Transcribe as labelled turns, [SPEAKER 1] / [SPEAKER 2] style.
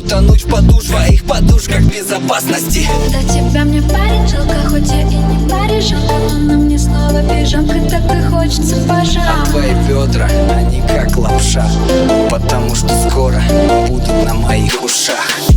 [SPEAKER 1] утонуть в подушь, в твоих подушках безопасности.
[SPEAKER 2] До тебя мне парень жалко, хоть я и не парижанка, но на мне снова пижамка, так и хочется пожать.
[SPEAKER 1] А твои бедра, они как лапша, потому что скоро будут на моих ушах.